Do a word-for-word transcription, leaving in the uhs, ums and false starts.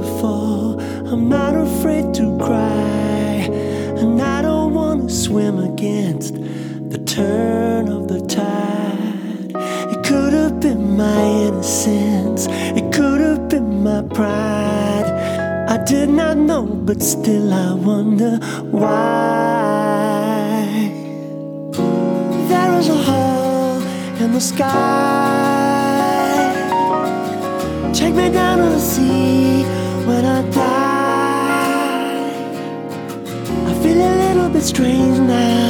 fall. I'm not afraid to cry, and I don't wanna swim against the turn of the tide. It could have been my innocence, it could have been my pride. I did not know, but still I wonder why. There is a hole in the sky. Take me down to the sea when I die. I feel a little bit strange now.